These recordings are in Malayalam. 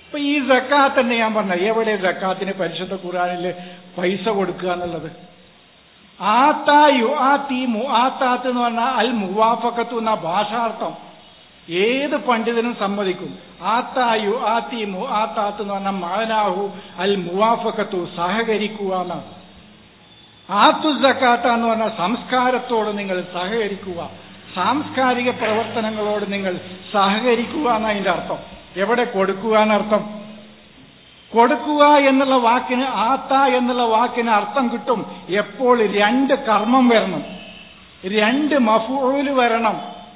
ഇപ്പൊ ഈ സക്കാത്ത് തന്നെ ഞാൻ പറഞ്ഞ, എവിടെ സക്കാത്തിന് പരിശുദ്ധ ഖുർആനില് പൈസ കൊടുക്കുക എന്നുള്ളത്? ആത്തായു ആത്തി മുആത്താത്ത് എന്ന് പറഞ്ഞാൽ അൽ മുവാഫഖത്തു എന്ന ഭാഷാർത്ഥം ഏത് പണ്ഡിതനും സമ്മതിക്കും. ആത്തായു ആത്തി മുആത്താത്ത് എന്ന് പറഞ്ഞാൽ മഅനാഹു അൽ മുവാഫഖത്തു, സഹകരിക്കുക എന്നാണ്. ആത്തു സക്കാത്ത എന്ന് പറഞ്ഞാൽ സംസ്കാരത്തോട് നിങ്ങൾ സഹകരിക്കുക, സാംസ്കാരിക പ്രവർത്തനങ്ങളോട് നിങ്ങൾ സഹകരിക്കുക എന്നതിന്റെ അർത്ഥം. എവിടെ കൊടുക്കുക എന്നർത്ഥം? കൊടുക്കുക എന്നുള്ള വാക്കിന്, ആത്ത എന്നുള്ള വാക്കിന് അർത്ഥം കിട്ടും എപ്പോൾ രണ്ട് കർമ്മം വരണം, രണ്ട് മഫൂല് വരണം,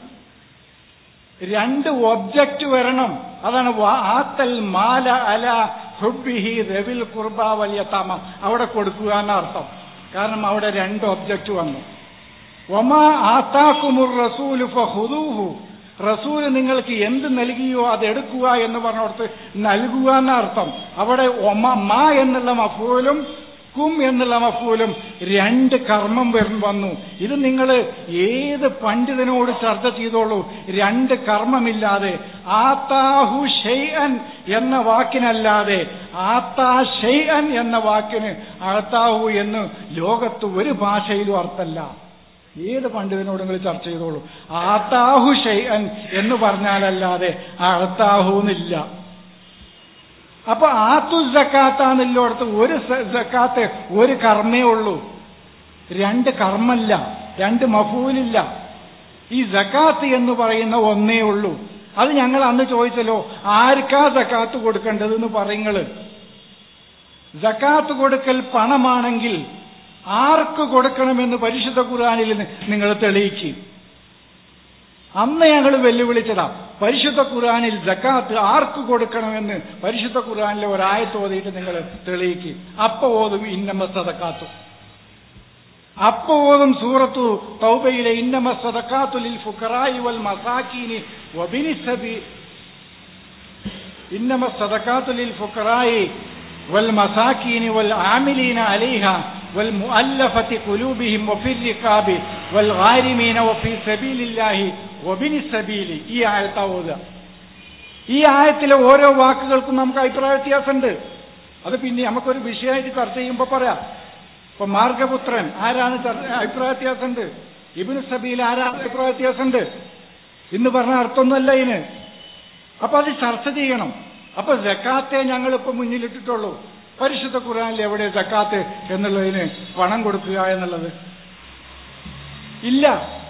രണ്ട് ഒബ്ജക്റ്റ് വരണം. അതാണ് ആത്തൽ മാല അല ഹുബ്ബിഹി റവിൽ ഖുർബ വൽ യതാമ. അവിടെ കൊടുക്കുക എന്ന അർത്ഥം. കാരണം അവിടെ രണ്ട് ഒബ്ജക്റ്റ് വന്നു. വമാ ആതാകുമുർ റസൂലു ഫഖുദൂഹു, റസൂല് നിങ്ങൾക്ക് എന്ത് നൽകിയോ അതെടുക്കുക എന്ന് പറഞ്ഞോടത്ത് നൽകുക എന്ന അർത്ഥം. അവിടെ മാ എന്നുള്ള മഫൂലും കും എന്നുള്ള മഫൂലും രണ്ട് കർമ്മം വന്നു. ഇത് നിങ്ങൾ ഏത് പണ്ഡിതനോട് ചർച്ച ചെയ്തോളൂ, രണ്ട് കർമ്മമില്ലാതെ ആത്താഹു ഷൈഅൻ എന്ന വാക്കിനല്ലാതെ ആത്താ ഷൈഅൻ എന്ന വാക്കിന് ആത്താഹു എന്ന് ലോകത്ത് ഒരു ഭാഷയിലും അർത്ഥമല്ല. ഏത് പണ്ഡിതനോട് നിങ്ങൾ ചർച്ച ചെയ്തോളൂ, ആത്താഹു ഷൈഅൻ എന്ന് പറഞ്ഞാലല്ലാതെ ആത്താഹു എന്നില്ല. അപ്പൊ ആത്തു സക്കാത്താന്നില്ലോടത്ത് ഒരു സക്കാത്ത് ഒരു കർമ്മേ ഉള്ളൂ, രണ്ട് കർമ്മല്ല, രണ്ട് മഫൂലില്ല. ഈ സക്കാത്ത് എന്ന് പറയുന്ന ഒന്നേ ഉള്ളൂ. അത് ഞങ്ങൾ അന്ന് ചോദിച്ചല്ലോ, ആർക്കാ സക്കാത്ത് കൊടുക്കേണ്ടതെന്ന് പറയുങ്ങള്. സക്കാത്ത് കൊടുക്കൽ പണമാണെങ്കിൽ ആർക്ക് കൊടുക്കണമെന്ന് പരിശുദ്ധ ഖുർആനിൽ നിങ്ങൾ തെളിയിക്കും. അന്ന് ഞങ്ങൾ വെല്ലുവിളിച്ചതാ, പരിശുദ്ധ ഖുർആനിൽ സക്കാത്ത് ആർക്ക് കൊടുക്കണമെന്ന് പരിശുദ്ധ ഖുർആനിലെ ഒരായത്ത് ഓതിയിട്ട് നിങ്ങൾ തെളിയിക്കും. അപ്പൊ ഓതും ഇന്നമ സദക്കാത്തു, അപ്പൊ ഓതും സൂറത്തു തൗബയിലെ ഇന്നമ സദക്കാത്തു ലിൽ ഫുഖറാഇ വൽ മസാകീനി വബിനി സബീൽ, ഇന്നമ സദക്കാത്തു ലിൽ ഫുഖറാഇ വൽ മസാകീനി വൽ ആമിലീന അലൈഹ വൽ മുഅല്ലഫതി ഖുലൂബിഹിം വഫിർ റിഖാബി വൽ ഗാരിമീന വഫീ സബീലില്ലാഹി വബിനി സബീലി. ഈ ആയത്താ ഓതുക. ഈ ആയത്തിലെ ഓരോ വാക്കുകൾക്കും നമുക്ക് അഭിപ്രായ വ്യത്യാസമുണ്ട്. അത് പിന്നെ നമുക്കൊരു വിഷയമായിട്ട് ചർച്ച ചെയ്യുമ്പോൾ പറയാം. ഇപ്പൊ മാർഗപുത്രൻ ആരാണ് അഭിപ്രായ വ്യത്യാസമുണ്ട്, ഇബ്നു സബീൽ ആരാണ് അഭിപ്രായ വ്യത്യാസമുണ്ട് എന്ന് പറഞ്ഞ അർത്ഥമൊന്നുമല്ല ഇതിന്. അപ്പൊ അത് ചർച്ച ചെയ്യണം. അപ്പൊ സക്കാത്തെ ഞങ്ങളിപ്പോ മുന്നിലിട്ടിട്ടുള്ളൂ. പരിശുദ്ധ ഖുർആനിൽ എവിടെ സക്കാത്ത് എന്നുള്ളതിന് പണം കൊടുക്കുക എന്നുള്ളത് ഇല്ല.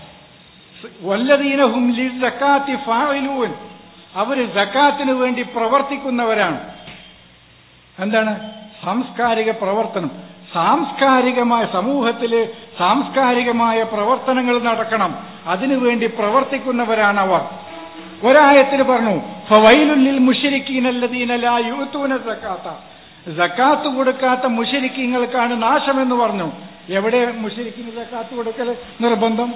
വല്ലദീനഹും ലിസ്സക്കാത്തി ഫാഇലൂൻ, അവര് സക്കാത്തിന് വേണ്ടി പ്രവർത്തിക്കുന്നവരാണ്. എന്താണ്? സാംസ്കാരിക പ്രവർത്തനം. സാംസ്കാരികമായ സമൂഹത്തില് സാംസ്കാരികമായ പ്രവർത്തനങ്ങൾ നടക്കണം, അതിനുവേണ്ടി പ്രവർത്തിക്കുന്നവരാണ് അവർ. ഒരായത്തിൽ പറഞ്ഞു ഫവൈലുൽ ലിൽ മുശ്രിക്കീന അല്ലദീന ലാ യുഅ്തൂന സക്കാത്ത, സക്കാത്ത് കൊടുക്കാത്ത മുശ്രിക്കീങ്ങൾക്കാണ് നാശമെന്ന് പറഞ്ഞു. എവിടെ മുശ്രിക്കിന് സക്കാത്ത് കൊടുക്കൽ നിർബന്ധം?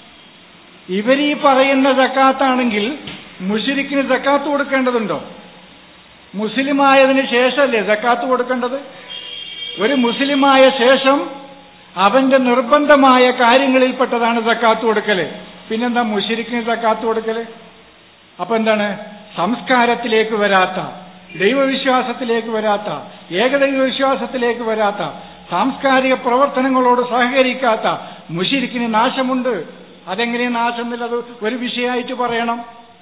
ഇവരീ പറയുന്ന സക്കാത്താണെങ്കിൽ മുശ്രിക്കിന് സക്കാത്ത് കൊടുക്കേണ്ടതുണ്ടോ? മുസ്ലിമായതിനു ശേഷമല്ലേ സക്കാത്ത് കൊടുക്കേണ്ടത്? ഒരു മുസ്ലിമായ ശേഷം അവന്റെ നിർബന്ധമായ കാര്യങ്ങളിൽപ്പെട്ടതാണ് സക്കാത്ത് കൊടുക്കല്. പിന്നെന്താ മുശ്രിക്കിന് സക്കാത്ത് കൊടുക്കല്? അപ്പൊ എന്താണ്? സംസ്കാരത്തിലേക്ക് വരാത്ത, ദൈവവിശ്വാസത്തിലേക്ക് വരാത്ത, ഏകദൈവ വിശ്വാസത്തിലേക്ക് വരാത്ത, സാംസ്കാരിക പ്രവർത്തനങ്ങളോട് സഹകരിക്കാത്ത മുശ്രിക്കിന് നാശമുണ്ട്. അതെങ്ങനെ നാശം എന്നുള്ളത് ഒരു വിഷയമായിട്ട് പറയണം.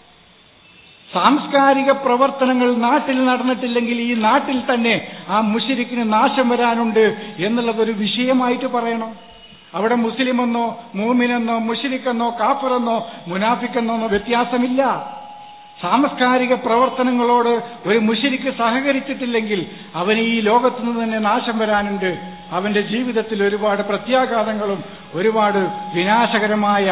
സാംസ്കാരിക പ്രവർത്തനങ്ങൾ നാട്ടിൽ നടന്നിട്ടില്ലെങ്കിൽ ഈ നാട്ടിൽ തന്നെ ആ മുശ്രിക്കിന് നാശം വരാനുണ്ട് എന്നുള്ളതൊരു വിഷയമായിട്ട് പറയണം. അവിടെ മുസ്ലിമെന്നോ മൂമിനെന്നോ മുശ്രിക്കെന്നോ കാഫിറെന്നോ മുനാഫിക്കെന്നോ വ്യത്യാസമില്ല. സാംസ്കാരിക പ്രവർത്തനങ്ങളോട് ഒരു മുശ്രിക്ക് സഹകരിച്ചിട്ടില്ലെങ്കിൽ അവന് ഈ ലോകത്തു നിന്ന് തന്നെ നാശം വരാനുണ്ട്. അവന്റെ ജീവിതത്തിൽ ഒരുപാട് പ്രത്യാഘാതങ്ങളും ഒരുപാട് വിനാശകരമായ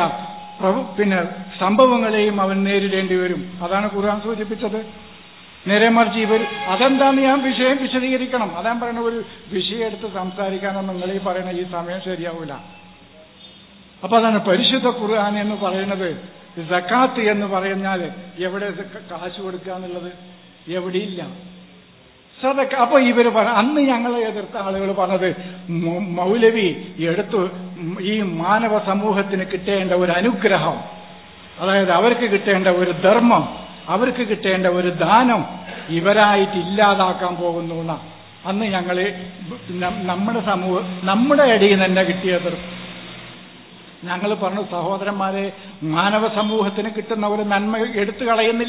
സംഭവങ്ങളെയും അവൻ നേരിടേണ്ടി വരും. അതാണ് ഖുർആൻ സൂചിപ്പിച്ചത്. നേരെ മറിച്ച് ഇവർ അതെന്താന്ന് ഞാൻ വിഷയം വിശദീകരിക്കണം. അതാൻ പറയുന്ന ഒരു വിഷയം എടുത്ത് സംസാരിക്കാനൊന്നും നിങ്ങൾ ഈ പറയുന്ന ഈ സമയം ശരിയാവൂല. അപ്പൊ അതാണ് പരിശുദ്ധ ഖുർആൻ എന്ന് പറയുന്നത്. സക്കാത്ത് എന്ന് പറഞ്ഞാൽ എവിടെ കാശ് കൊടുക്കുക എന്നുള്ളത് എവിടെയില്ല. സദക്ക. അപ്പൊ ഇവര് അന്ന് ഞങ്ങളെ എതിർത്ത ആളുകൾ പറഞ്ഞത് മൗലവി എടുത്തു ഈ മാനവ സമൂഹത്തിന് കിട്ടേണ്ട ഒരു അനുഗ്രഹം, അതായത് അവർക്ക് കിട്ടേണ്ട ഒരു ധർമ്മം, അവർക്ക് കിട്ടേണ്ട ഒരു ദാനം, ഇവരായിട്ട് ഇല്ലാതാക്കാൻ പോകുന്നു എന്നാ അന്ന് ഞങ്ങള് നമ്മുടെ ഇടയിൽ നിന്ന് തന്നെ കിട്ടിയത്. ഞങ്ങൾ പറഞ്ഞു, സഹോദരന്മാരെ, മാനവ സമൂഹത്തിന് കിട്ടുന്ന ഒരു നന്മ എടുത്തു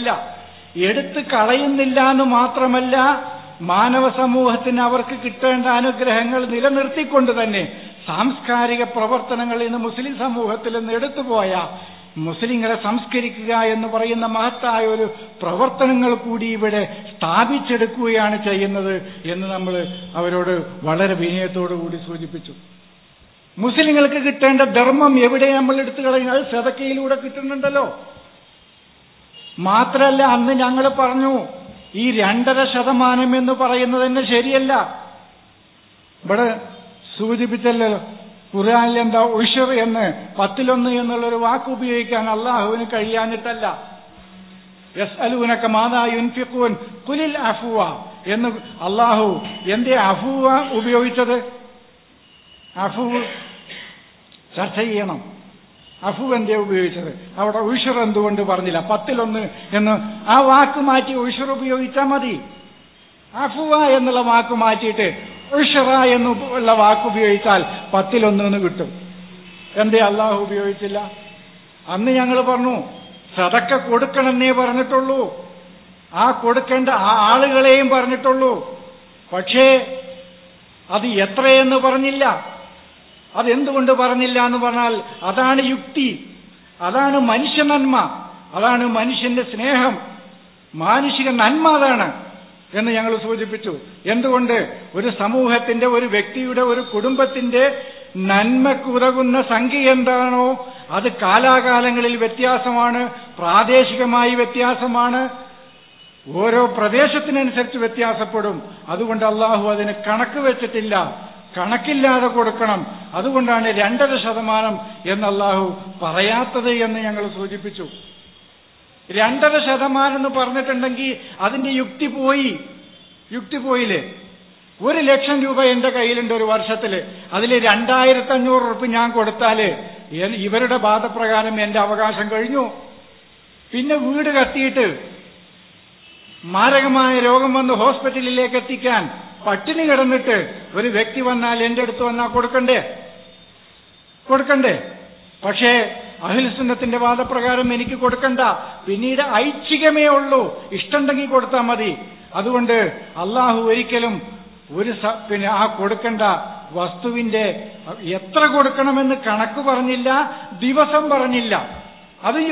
കളയുന്നില്ല എന്ന് മാത്രമല്ല, മാനവ സമൂഹത്തിന് അവർക്ക് കിട്ടേണ്ട അനുഗ്രഹങ്ങൾ നിലനിർത്തിക്കൊണ്ട് തന്നെ സാംസ്കാരിക പ്രവർത്തനങ്ങൾ ഇന്ന് മുസ്ലിം സമൂഹത്തിൽ നിന്ന് എടുത്തുപോയ മുസ്ലിങ്ങളെ സംസ്കരിക്കുക എന്ന് പറയുന്ന മഹത്തായ ഒരു പ്രവർത്തനങ്ങൾ കൂടി ഇവിടെ സ്ഥാപിച്ചെടുക്കുകയാണ് ചെയ്യുന്നത് എന്ന് നമ്മൾ അവരോട് വളരെ വിനയത്തോടു കൂടി സൂചിപ്പിച്ചു. മുസ്ലിങ്ങൾക്ക് കിട്ടേണ്ട ധർമ്മം എവിടെ നമ്മൾ എടുത്തു കളയുന്നത്? സദക്കയിലൂടെ കിട്ടുന്നുണ്ടല്ലോ. മാത്രല്ല, അന്ന് ഞങ്ങൾ പറഞ്ഞു, ഈ 2.5% എന്ന് പറയുന്നത് തന്നെ ശരിയല്ല. ഇവിടെ സൂചിപ്പിച്ചല്ലോ, ഖുർആനിൽ എന്താ ഉഷ്ർ എന്ന് 10 എന്നുള്ളൊരു വാക്ക് ഉപയോഗിക്കാൻ അള്ളാഹുവിന് കഴിയാഞ്ഞിട്ടല്ല. യസ്അലൂനക മാദാ യുൻഫിഖൂൻ ഖുലിൽ അഫ്വ എന്ന് അള്ളാഹു എന്തേ അഫ്വ ഉപയോഗിച്ചത്? അഫു ചർച്ച ചെയ്യണം. അഫു എന്തേ ഉപയോഗിച്ചത്? അവിടെ ഉഷ്ർ എന്തുകൊണ്ട് പറഞ്ഞില്ല? 10 എന്ന് ആ വാക്ക് മാറ്റി ഉഷ്ർ ഉപയോഗിച്ചാൽ മതി. അഫുവ എന്നുള്ള വാക്ക് മാറ്റിയിട്ട് ഉഷ്റ എന്നുള്ള വാക്ക് ഉപയോഗിച്ചാൽ 10 എന്ന് കിട്ടും. എന്തേ അള്ളാഹു ഉപയോഗിച്ചില്ല? അന്ന് ഞങ്ങൾ പറഞ്ഞു, സദക്ക കൊടുക്കണമെന്നേ പറഞ്ഞിട്ടുള്ളൂ, ആ കൊടുക്കേണ്ട ആ ആളുകളെയും പറഞ്ഞിട്ടുള്ളൂ. പക്ഷേ അത് എത്രയെന്ന് പറഞ്ഞില്ല. അതെന്തുകൊണ്ട് പറഞ്ഞില്ല എന്ന് പറഞ്ഞാൽ, അതാണ് യുക്തി, അതാണ് മനുഷ്യ നന്മ, അതാണ് മനുഷ്യന്റെ സ്നേഹം, മാനുഷിക നന്മ അതാണ് എന്ന് ഞങ്ങൾ സൂചിപ്പിച്ചു. എന്തുകൊണ്ട്? ഒരു സമൂഹത്തിന്റെ, ഒരു വ്യക്തിയുടെ, ഒരു കുടുംബത്തിന്റെ നന്മക്കുതകുന്ന സംഖ്യ എന്താണോ അത് കാലാകാലങ്ങളിൽ വ്യത്യാസമാണ്, പ്രാദേശികമായി വ്യത്യാസമാണ്, ഓരോ പ്രദേശത്തിനനുസരിച്ച് വ്യത്യാസപ്പെടും. അതുകൊണ്ട് അള്ളാഹു അതിന് കണക്ക് വെച്ചിട്ടില്ല, കണക്കില്ലാതെ കൊടുക്കണം. അതുകൊണ്ടാണ് 2.5% എന്ന് അള്ളാഹു പറയാത്തത് എന്ന് ഞങ്ങൾ സൂചിപ്പിച്ചു. 2.5% എന്ന് പറഞ്ഞിട്ടുണ്ടെങ്കിൽ അതിന്റെ യുക്തി പോയില്ലേ? 1 ലക്ഷം രൂപ എന്റെ കയ്യിലുണ്ട് ഒരു വർഷത്തില്, അതിൽ 2500 റുപ്യ ഞാൻ കൊടുത്താല് ഇവരുടെ വാദപ്രകാരം എന്റെ അവകാശം കഴിഞ്ഞു. പിന്നെ വീട് കത്തിയിട്ട് മാരകമായ രോഗം വന്ന് ഹോസ്പിറ്റലിലേക്ക് എത്തിക്കാൻ പട്ടിണി കിടന്നിട്ട് ഒരു വ്യക്തി വന്നാൽ, എന്റെ അടുത്ത് വന്നാൽ കൊടുക്കണ്ടേ? പക്ഷേ അഹ്ലുസുന്നത്തിന്റെ വാദപ്രകാരം എനിക്ക് കൊടുക്കണ്ട, പിന്നീട് ഐച്ഛികമേ ഉള്ളൂ, ഇഷ്ടമുണ്ടെങ്കിൽ കൊടുത്താൽ മതി. അതുകൊണ്ട് അള്ളാഹു ഒരിക്കലും പിന്നെ ആ കൊടുക്കേണ്ട വസ്തുവിന്റെ എത്ര കൊടുക്കണമെന്ന് കണക്ക് പറഞ്ഞില്ല, ദിവസം പറഞ്ഞില്ല. അതും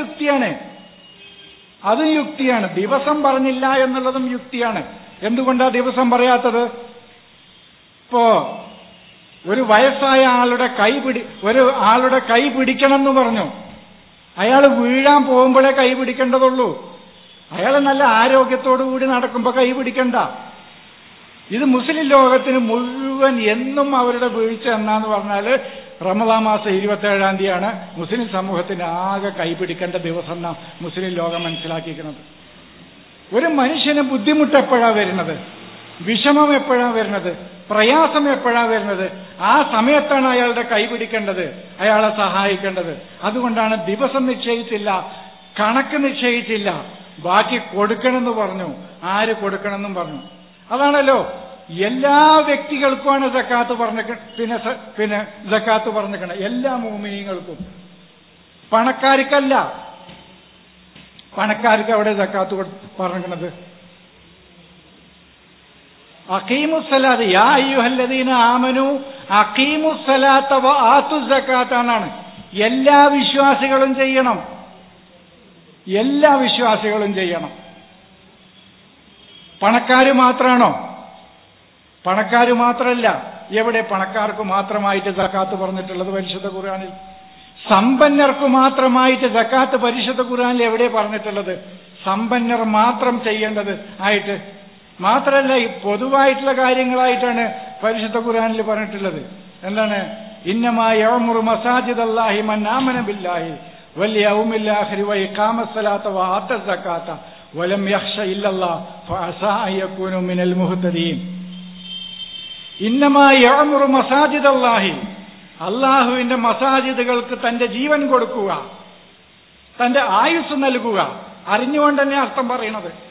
യുക്തിയാണ്. ദിവസം പറഞ്ഞില്ല എന്നുള്ളതും യുക്തിയാണ്. എന്തുകൊണ്ടാ ദിവസം പറയാത്തത്? ഇപ്പോ ഒരു വയസ്സായ ആളുടെ കൈ പിടിക്കണമെന്ന് പറഞ്ഞു, അയാൾ വീഴാൻ പോകുമ്പോഴേ കൈ പിടിക്കേണ്ടതുള്ളൂ. അയാൾ നല്ല ആരോഗ്യത്തോടു കൂടി നടക്കുമ്പോ കൈ പിടിക്കണ്ട. ഇത് മുസ്ലിം ലോകത്തിന് മുഴുവൻ എന്നും അവരുടെ വീഴ്ച എന്നാന്ന് പറഞ്ഞാല് റമദാൻ മാസം 27-ാം തീയതിയാണ് മുസ്ലിം സമൂഹത്തിന് ആകെ കൈപിടിക്കേണ്ട ദിവസം എന്നാ മുസ്ലിം ലോകം മനസ്സിലാക്കിയിരിക്കുന്നത്. ഒരു മനുഷ്യന് ബുദ്ധിമുട്ട് എപ്പോഴാ വരുന്നത്, വിഷമം എപ്പോഴാ വരുന്നത്, പ്രയാസം എപ്പോഴാ വരുന്നത്, ആ സമയത്താണ് അയാളുടെ കൈ പിടിക്കേണ്ടത്, അയാളെ സഹായിക്കേണ്ടത്. അതുകൊണ്ടാണ് ദിവസം നിശ്ചയിച്ചില്ല, കണക്ക് നിശ്ചയിച്ചില്ല, ബാക്കി കൊടുക്കണമെന്ന് പറഞ്ഞു. ആര് കൊടുക്കണമെന്നും പറഞ്ഞു. അതാണല്ലോ എല്ലാ വ്യക്തികൾക്കുമാണ് സക്കാത്ത് പിന്നെ സക്കാത്ത് പറഞ്ഞിരിക്കണം, എല്ലാ മുഅ്മിനീങ്ങൾക്കും. പണക്കാർക്കല്ല. പണക്കാർക്ക് അവിടെ സക്കാത്ത് പറഞ്ഞിരിക്കുന്നത് അഖീമുസ്സലാത്ത്, യാ അയ്യുഹല്ലദീന ആമനു അഖീമുസ്സലാത്ത വ ആത്തുസ്സകാത്ത എന്നാണ്. എല്ലാ വിശ്വാസികളും ചെയ്യണം. പണക്കാര് മാത്രമാണോ? പണക്കാര് മാത്രമല്ല. എവിടെ പണക്കാർക്ക് മാത്രമായിട്ട് സക്കാത്ത് പറഞ്ഞിട്ടുള്ളത് പരിശുദ്ധ ഖുർആനിൽ? സമ്പന്നർക്ക് മാത്രമായിട്ട് സക്കാത്ത് പരിശുദ്ധ ഖുർആനിൽ എവിടെ പറഞ്ഞിട്ടുള്ളത്? സമ്പന്നർ മാത്രം ചെയ്യേണ്ടത് ആയിട്ട് മാത്രമല്ല, ഈ പൊതുവായിട്ടുള്ള കാര്യങ്ങളായിട്ടാണ് പരിശുദ്ധ ഖുർആനിൽ പറഞ്ഞിട്ടുള്ളത്. എന്താണ്? ഇന്നമാ യഅ്മുറു മസാജിദല്ലാഹി മൻ ആമന ബില്ലാഹി വൽ യൗമിൽ ആഖിരി വ ഇഖാമസ്സലാത്ത വ ആത്തസ്സകാത്ത വലം യഖ്ശ ഇല്ലല്ലാഹ് ഫഅസാ അൻ യകൂനു മിനൽ മുഹ്തദീൻ. ഇന്നമാ യഅ്മുറു മസാജിദല്ലാഹി, അള്ളാഹുവിന്റെ മസാജിദുകൾക്ക് തന്റെ ജീവൻ കൊടുക്കുക, തന്റെ ആയുസ് നൽകുക. അറിഞ്ഞുകൊണ്ട് തന്നെ അർത്ഥം പറയണത്.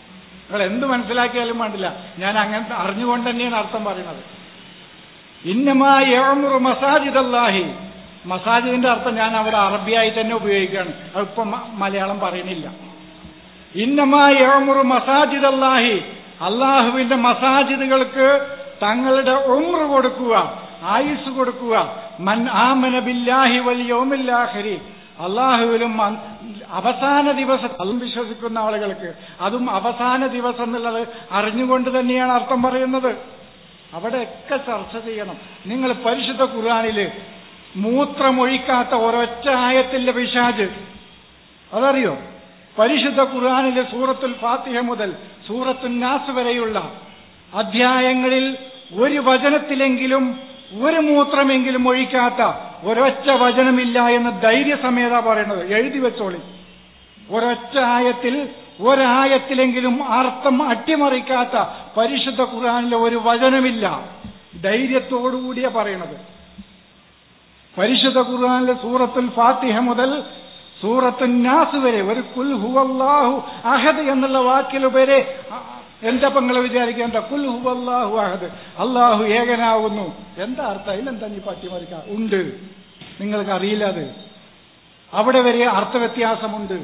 നിങ്ങൾ എന്ത് മനസ്സിലാക്കിയാലും വേണ്ടില്ല, ഞാൻ അങ്ങനത്തെ അറിഞ്ഞുകൊണ്ട് തന്നെയാണ് അർത്ഥം പറയുന്നത്. ഇന്നമാ യഅ്മുറു മസാജിദല്ലാഹി, മസാജിദിന്റെ അർത്ഥം ഞാൻ അവിടെ അറബിയായി തന്നെ ഉപയോഗിക്കുകയാണ്, അതിപ്പം മലയാളം പറയണില്ല. ഇന്നമാ യഅ്മുറു മസാജിദല്ലാഹി, അള്ളാഹുവിന്റെ മസാജിദുകൾക്ക് തങ്ങളുടെ ഉംറ് കൊടുക്കുക, ആയുസ് കൊടുക്കുക. മൻ ആമന ബില്ലാഹി വൽ യൗമിൽ ആഖിരി, അള്ളാഹുവിലും അവസാന ദിവസം അതും വിശ്വസിക്കുന്ന ആളുകൾക്ക്, അതും അവസാന ദിവസം എന്നുള്ളത് അറിഞ്ഞുകൊണ്ട് തന്നെയാണ് അർത്ഥം പറയുന്നത്. അവിടെയൊക്കെ ചർച്ച ചെയ്യണം. നിങ്ങൾ പരിശുദ്ധ ഖുർആനില് മൂത്രമൊഴിക്കാത്ത ഒരൊറ്റ ആയത്തിന്റെ പിശാച് അതറിയോ? പരിശുദ്ധ ഖുർആനിലെ സൂറത്തുൽ ഫാത്തിഹ മുതൽ സൂറത്തുൻ നാസ് വരെയുള്ള അധ്യായങ്ങളിൽ ഒരു വചനത്തിലെങ്കിലും ഒരു മൂത്രമെങ്കിലും ഒഴിക്കാത്ത ഒരൊറ്റ വചനമില്ല എന്ന് ധൈര്യസമേത പറയുന്നത്. എഴുതി വെച്ചോളി. ഒരൊറ്റ ആയത്തിൽ ഒരായത്തിലെങ്കിലും അർത്ഥം അട്ടിമറിക്കാത്ത പരിശുദ്ധ ഖുർആനിലെ ഒരു വചനമില്ല. ധൈര്യത്തോടുകൂടിയ പറയണത്. പരിശുദ്ധ ഖുർആനിലെ സൂറത്തുൽ ഫാത്തിഹ മുതൽ സൂറത്തുൻ നാസ് വരെ ഒരു കുൽ ഹുവല്ലാഹു അഹദ് എന്നുള്ള വാക്കിലുപരി എന്താ നിങ്ങൾ വിചാരിക്കേണ്ട? കുൽ ഹുവല്ലാഹു അഹദ്, അള്ളാഹു ഏകനാകുന്നു. എന്താ അർത്ഥം? അതിലെന്താ നീ പട്ടിമറിക്കാം? ഉണ്ട്, നിങ്ങൾക്ക് അറിയില്ല. അത് അവിടെ വരെ അർത്ഥവ്യത്യാസമുണ്ട്.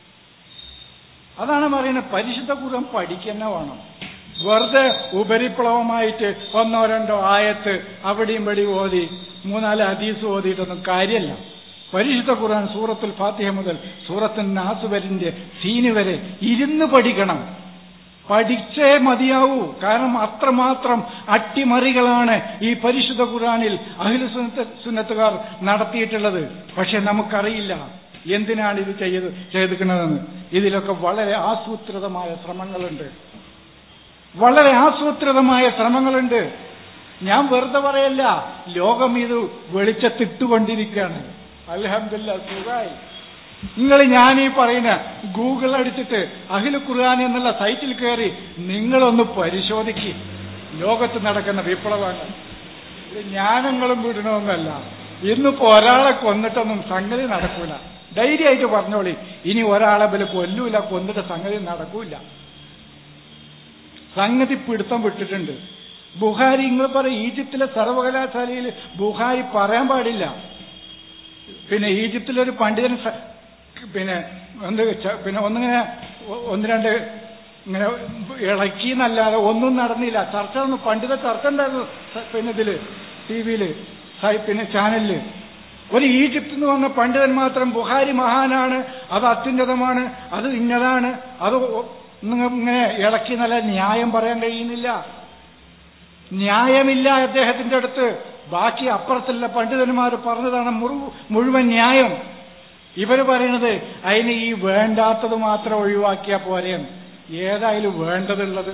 അതാണ് പറയുന്നത്. പരിശുദ്ധ ഖുർആൻ പഠിക്കുന്ന വേണം. വെറുതെ ഉപരിപ്ലവമായിട്ട് ഒന്നോ രണ്ടോ ആയത്ത് അവിടെയും ഇവിടെ ഓതി 3-4 ഹദീസ് ഓതിയിട്ടൊന്നും കാര്യമല്ല. പരിശുദ്ധ ഖുർആൻ സൂറത്തുൽ ഫാത്തിഹ മുതൽ സൂറത്തുൻ നാസ് വരെ സീന് വരെ ഇരുന്ന് പഠിക്കണം. പഠിച്ചേ മതിയാവൂ. കാരണം അത്രമാത്രം അട്ടിമറികളാണ് ഈ പരിശുദ്ധ ഖുർആനിൽ അഹ്ലു സുന്നത്തുകാർ നടത്തിയിട്ടുള്ളത്. പക്ഷെ നമുക്കറിയില്ല എന്തിനാണ് ഇത് ചെയ്തിരിക്കുന്നതെന്ന്. ഇതിലൊക്കെ വളരെ ആസൂത്രിതമായ ശ്രമങ്ങളുണ്ട്. വളരെ ആസൂത്രിതമായ ശ്രമങ്ങളുണ്ട്. ഞാൻ വെറുതെ പറയല്ല. ലോകം ഇത് വെളിച്ചത്തിട്ടുകൊണ്ടിരിക്കുകയാണ്. അൽഹംദുലില്ലാഹ്, സുഖായി. നിങ്ങൾ ഞാനീ പറയുന്ന ഗൂഗിൾ അടിച്ചിട്ട് അഹ്ലു ഖുർആൻ എന്നുള്ള സൈറ്റിൽ കയറി നിങ്ങളൊന്ന് പരിശോധിക്ക്. ലോകത്ത് നടക്കുന്ന വിപ്ലവങ്ങൾ ഇത് ജ്ഞാനങ്ങളും വിടണമെന്നല്ല. ഇന്നിപ്പോ ഒരാളെ കൊന്നിട്ടൊന്നും സംഗതി നടക്കൂല. ധൈര്യമായിട്ട് പറഞ്ഞോളി. ഇനി ഒരാളെ കൊല്ലൂല, കൊന്നിട്ട് സംഗതി നടക്കൂല. സംഗതി പിടുത്തം വിട്ടിട്ടുണ്ട്. ബുഖാരി, നിങ്ങൾ പറയും ഈജിപ്തിലെ സർവകലാശാലയിൽ ബുഖാരി പറയാൻ പാടില്ല. പിന്നെ ഈജിപ്തിലൊരു പണ്ഡിതൻ ഒന്നിങ്ങനെ 1-2 ഇങ്ങനെ ഇളക്കി എന്നല്ലാതെ ഒന്നും നടന്നില്ല. പണ്ഡിത ചർച്ച ഉണ്ടായിരുന്നു. ഇതില് ടിവിയില് ചാനലില് ഒരു ഈജിപ്തിൽ നിന്ന് വന്ന പണ്ഡിതൻ മാത്രം ബുഖാരി മഹാനാണ്, അത് അത്യുന്നതമാണ്, അത് ഇന്നതാണ്, അത് ഇങ്ങനെ ഇളക്കി നല്ല ന്യായം പറയാൻ കഴിയുന്നില്ല. ന്യായമില്ല അദ്ദേഹത്തിന്റെ അടുത്ത്. ബാക്കി അപ്പുറത്തുള്ള പണ്ഡിതന്മാർ പറഞ്ഞതാണ് മുഴുവൻ ന്യായം. ഇവര് പറയണത് അതിന് ഈ വേണ്ടാത്തത് മാത്രം ഒഴിവാക്കിയാൽ പോരെയെന്ന്. ഏതായാലും വേണ്ടതുള്ളത്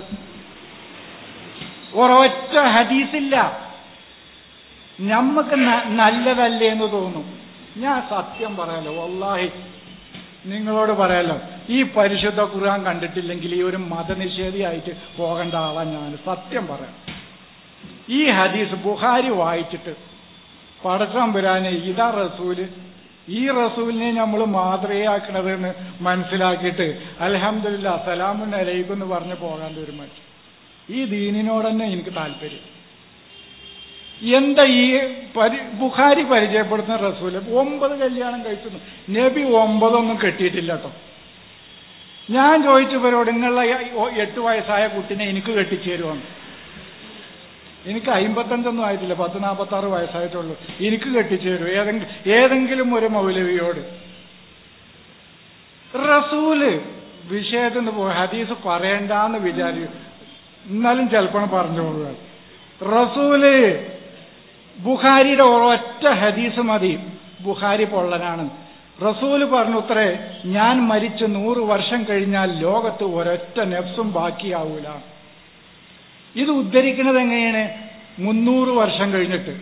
ഒരൊറ്റ ഹദീസില്ല. നമ്മക്ക് നല്ലതല്ലേ എന്ന് തോന്നും. ഞാൻ സത്യം പറയാലോ, വല്ലാഹി നിങ്ങളോട് പറയാലോ, ഈ പരിശുദ്ധ ഖുർആൻ കണ്ടിട്ടില്ലെങ്കിൽ ഈ ഒരു മതനിഷേധിയായിട്ട് പോകേണ്ട ആളാ ഞാൻ. സത്യം പറയാം. ഈ ഹദീസ് ബുഖാരി വായിച്ചിട്ട് പടച്ചോൻ വരാനെ ഇതാ റസൂല്, ഈ റസൂലിനെ നമ്മൾ മാതൃകയാക്കണതെന്ന് മനസ്സിലാക്കിയിട്ട് അൽഹംദുലില്ലാ സലാമുൻ അലൈക്കും എന്ന് പറഞ്ഞ് പോകാൻ തീരുമാനിച്ചു. ഈ ദീനിനോട് തന്നെ എനിക്ക് താല്പര്യം. എന്താ ഈ ബുഖാരി പരിചയപ്പെടുത്തുന്ന റസൂല് 9 കല്യാണം കഴിച്ചു. നബി 9 ഒന്നും കെട്ടിയിട്ടില്ല കേട്ടോ. ഞാൻ ചോദിച്ചു ഇവരോട്, നിങ്ങളുടെ 8 വയസ്സായ കുട്ടിനെ എനിക്ക് കെട്ടിച്ചേരുവാണ്. എനിക്ക് 55 ആയിട്ടില്ല, 46 വയസ്സായിട്ടുള്ളൂ. എനിക്ക് കെട്ടിച്ചേരും ഏതെങ്കിലും ഒരു മൗലവിയോട്. റസൂല് വിഷയത്തിന് ഹദീസ് പറയണ്ടെന്ന് വിചാരിക്കും, എന്നാലും ചിലപ്പോൾ പറഞ്ഞു പോകുക. റസൂല് ബുഖാരിയുടെ ഒരൊറ്റ ഹദീസ് മതി, ബുഖാരി പൊള്ളനാണ്. റസൂല് പറഞ്ഞു അത്രേ, ഞാൻ മരിച്ച് 100 വർഷം കഴിഞ്ഞാൽ ലോകത്ത് ഒരൊറ്റ നഫ്സും ബാക്കിയാവൂല. ഇത് ഉദ്ധരിക്കുന്നത് എങ്ങനെയാണ്? 300 വർഷം കഴിഞ്ഞിട്ട്.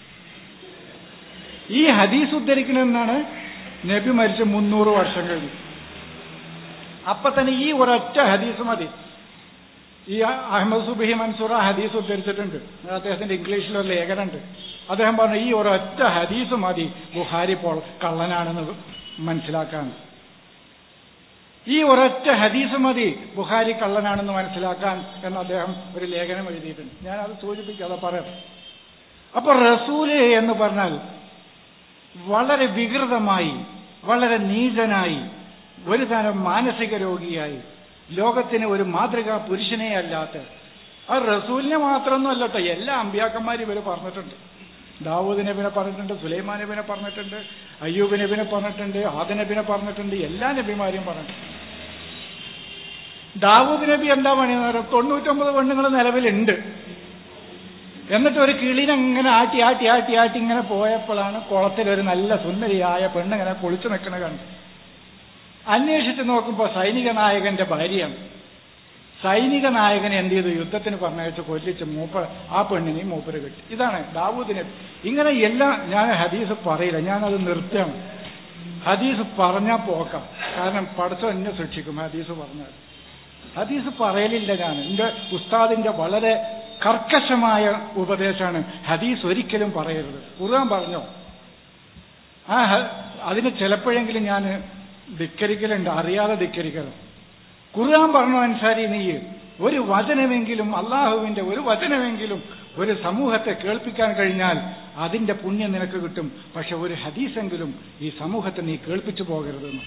ഈ ഹദീസ് ഉദ്ധരിക്കണമെന്നാണ് നബി മരിച്ച് 300 വർഷം കഴിഞ്ഞു. അപ്പൊ തന്നെ ഈ ഒരൊറ്റ ഹദീസ് മതി. ഈ അഹമ്മദ് സുബ്ഹി മൻസൂർ ഹദീസ് ഉദ്ധരിച്ചിട്ടുണ്ട്. അദ്ദേഹത്തിന്റെ ഇംഗ്ലീഷിലൊരു ലേഖനുണ്ട്. അദ്ദേഹം പറഞ്ഞു ഈ ഒരൊറ്റ ഹദീസ് മതി ബുഖാരി കള്ളനാണെന്ന് മനസ്സിലാക്കാൻ. ഈ ഒരൊറ്റ ഹദീസ് മതി ബുഖാരി കള്ളനാണെന്ന് മനസ്സിലാക്കാൻ എന്ന് അദ്ദേഹം ഒരു ലേഖനം എഴുതിയിട്ടുണ്ട്. ഞാനത് സൂചിപ്പിക്കാതെ പറയാം. അപ്പൊ റസൂല് എന്ന് പറഞ്ഞാൽ വളരെ വികൃതമായി, വളരെ നീചനായി, ഒരു തരം മാനസിക രോഗിയായി, ലോകത്തിന് ഒരു മാതൃകാ പുരുഷനേ അല്ലാത്ത ആ റസൂലിനെ മാത്രമൊന്നും അല്ലട്ടോ, എല്ലാ അമ്പിയാക്കന്മാരും ഇവര് പറഞ്ഞിട്ടുണ്ട്. ദാവൂദ് നബിനെ പറഞ്ഞിട്ടുണ്ട്, സുലൈമാൻ നബിനെ പറഞ്ഞിട്ടുണ്ട്, അയ്യൂബ് നബിനെ പറഞ്ഞിട്ടുണ്ട്, ആദ നബിനെ പറഞ്ഞിട്ടുണ്ട്, എല്ലാ നബിമാരെയും പറഞ്ഞിട്ടുണ്ട്. ദാവൂദ് നബി എന്താ പണിയെന്ന് 99 പെണ്ണുങ്ങൾ നിലവിലുണ്ട്. എന്നിട്ട് ഒരു കിളിനെ ഇങ്ങനെ ആട്ടി ആട്ടി ആട്ടി ആട്ടി ഇങ്ങനെ പോയപ്പോഴാണ് കുളത്തിലൊരു നല്ല സുന്ദരിയായ പെണ്ണിങ്ങനെ കുളിച്ചു നിൽക്കണ കണ്ട്. അന്വേഷിച്ച് നോക്കുമ്പോൾ സൈനിക നായകന്റെ ഭാര്യയാണ്. സൈനിക നായകനെ എന്ത് ചെയ്തു? യുദ്ധത്തിന് പറഞ്ഞയച്ച് കൊല്ലിച്ച് ആ പെണ്ണിനെയും മൂപ്പര് കെട്ടി. ഇതാണ് ദാവൂദിനെ. ഇങ്ങനെ എല്ലാം ഞാൻ ഹദീസ് പറയില്ല, ഞാനത് നിർത്തുകയാണ്. ഹദീസ് പറഞ്ഞാൽ പോക്കാം, കാരണം പടച്ചോൻ എന്നെ ശിക്ഷിക്കും ഹദീസ് പറഞ്ഞാൽ. ഹദീസ് പറയലില്ല ഞാൻ. എന്റെ ഉസ്താദിന്റെ വളരെ കർക്കശമായ ഉപദേശമാണ്, ഹദീസ് ഒരിക്കലും പറയരുത്. ഖുർആൻ പറഞ്ഞോ? അതിന് ചിലപ്പോഴെങ്കിലും ഞാൻ ധിക്കരിക്കലുണ്ട്, അറിയാതെ ധിക്കരിക്കലും. ഖുർആൻ പറഞ്ഞോ അൻസാരി, നീ ഒരു വചനമെങ്കിലും, അള്ളാഹുവിന്റെ ഒരു വചനമെങ്കിലും ഒരു സമൂഹത്തെ കേൾപ്പിക്കാൻ കഴിഞ്ഞാൽ അതിന്റെ പുണ്യം നിനക്ക് കിട്ടും. പക്ഷെ ഒരു ഹദീസെങ്കിലും ഈ സമൂഹത്തെ നീ കേൾപ്പിച്ചു പോകരുതെന്ന്.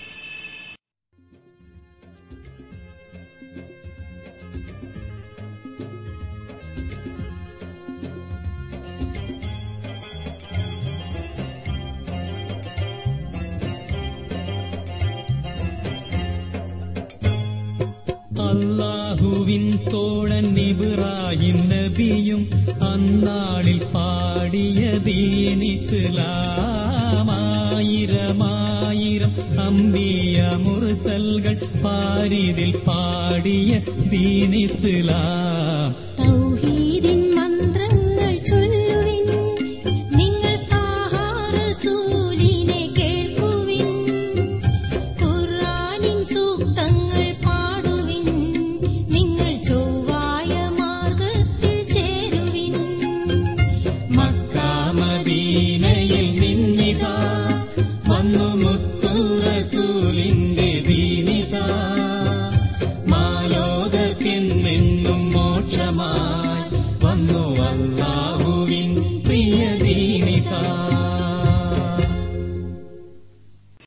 അല്ലാഹുവിൻ തോഴൻ ഇബ്രാഹിം നബിയും അന്നാളിൽ പാടിയ ദീനിസ്ലാം, ആയിരമായിരം അംബിയ മുർസൽകൾ പാരിതിൽ പാടിയ ദീനിസ്ലാം. തൗഹീദിൻ മന്ത്രങ്ങൾ ചൊല്ലുവിൻ, നിങ്ങൾ താഹാ റസൂലിനെ കേൾക്കുവിൻ, ഖുർആനിൻ സൂക്തങ്ങൾ പാടുവിൻ, നിങ്ങൾ ചൊവ്വായ മാർഗത്തിൽ ചേരുവിൻ. മക്ക മദീനയിൽ നിന്നിതാ വന്നു മുത്തു റസൂലിന്റെ ദീനിതാ, മാലോകർക്കെന്നെന്നും മോക്ഷമാ